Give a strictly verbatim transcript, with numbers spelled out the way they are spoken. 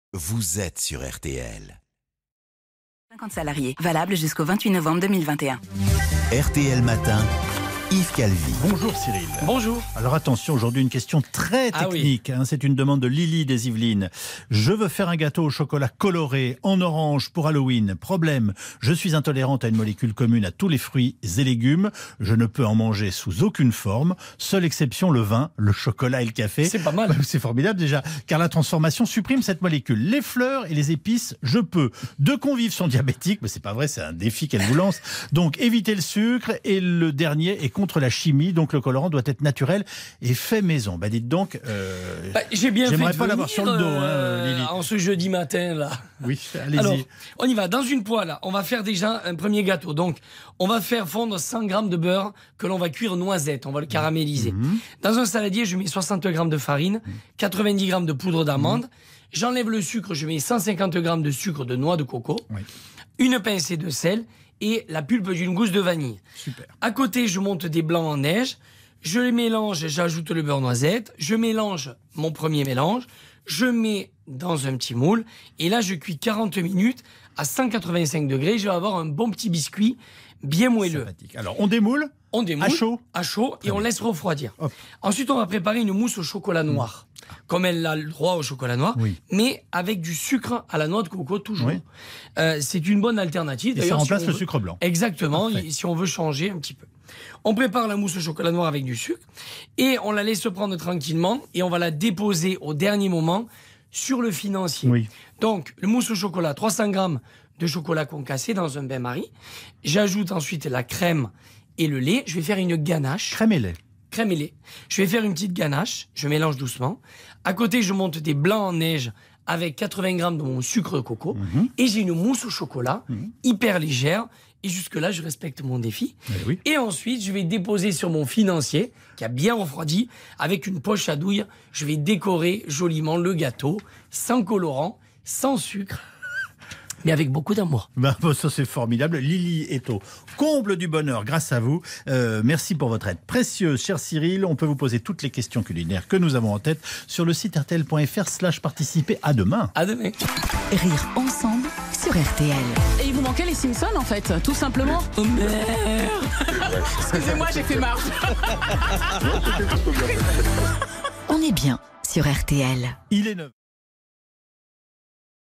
Vous êtes sur R T L. cinquante salariés, valable jusqu'au vingt-huit novembre deux mille vingt et un. R T L Matin, Yves Calvi. Bonjour Cyril. Bonjour. Alors attention, aujourd'hui une question très technique. Ah oui. hein, c'est une demande de Lily des Yvelines. Je veux faire un gâteau au chocolat coloré en orange pour Halloween. Problème, je suis intolérante à une molécule commune à tous les fruits et légumes. Je ne peux en manger sous aucune forme. Seule exception, le vin, le chocolat et le café. C'est pas mal. C'est formidable déjà, car la transformation supprime cette molécule. Les fleurs et les épices, je peux. Deux convives sont diabétiques, mais c'est pas vrai, c'est un défi qu'elle vous lance. Donc évitez le sucre, et le dernier est contre la chimie, donc le colorant doit être naturel et fait maison. Bah dites donc, euh, bah, j'ai bien j'aimerais fait pas de l'avoir sur le dos, euh, hein, Lily. En ce jeudi matin là. Oui, allez-y. Alors, on y va. Dans une poêle, on va faire déjà un premier gâteau. Donc, on va faire fondre cent grammes de beurre que l'on va cuire noisette. On va le caraméliser. Mmh. Dans un saladier, je mets soixante grammes de farine, mmh. quatre-vingt-dix grammes de poudre d'amande. Mmh. J'enlève le sucre, je mets cent cinquante grammes de sucre de noix de coco, oui. une pincée de sel et la pulpe d'une gousse de vanille. Super. À côté, je monte des blancs en neige. Je les mélange, j'ajoute le beurre noisette. Je mélange mon premier mélange. Je mets dans un petit moule. Et là, je cuis quarante minutes à cent quatre-vingt-cinq degrés. Je vais avoir un bon petit biscuit bien moelleux. Sympathique. Alors, on démoule On démoule. À chaud À chaud. Très et on bien. laisse refroidir. Hop. Ensuite, on va préparer une mousse au chocolat noir. Mmh. Comme elle a le droit au chocolat noir. Oui. Mais avec du sucre à la noix de coco, toujours. Oui. Euh, c'est une bonne alternative. Et ça remplace si le veut... sucre blanc. Exactement. Et si on veut changer un petit peu. On prépare la mousse au chocolat noir avec du sucre. Et on la laisse se prendre tranquillement. Et on va la déposer au dernier moment sur le financier. Oui. Donc, le mousse au chocolat, trois cents grammes de chocolat concassé dans un bain-marie. J'ajoute ensuite la crème et le lait. Je vais faire une ganache. Crème et lait. Crème et lait. Je vais faire une petite ganache. Je mélange doucement. À côté, je monte des blancs en neige avec quatre-vingts grammes de mon sucre de coco. Mmh. Et j'ai une mousse au chocolat mmh. hyper légère. Et jusque-là, je respecte mon défi. Eh oui. Et ensuite, je vais déposer sur mon financier, qui a bien refroidi, avec une poche à douille. Je vais décorer joliment le gâteau, sans colorant, sans sucre, mais avec beaucoup d'amour. Ben, ça, c'est formidable. Lily est au comble du bonheur grâce à vous. Euh, merci pour votre aide précieuse, cher Cyril. On peut vous poser toutes les questions culinaires que nous avons en tête sur le site rtl.fr slash participer. À demain. À demain. Rire ensemble sur R T L. Et il vous manquait les Simpsons, en fait, tout simplement. Oh merde. Excusez-moi, j'ai fait marche. On est bien sur R T L. Il est neuf.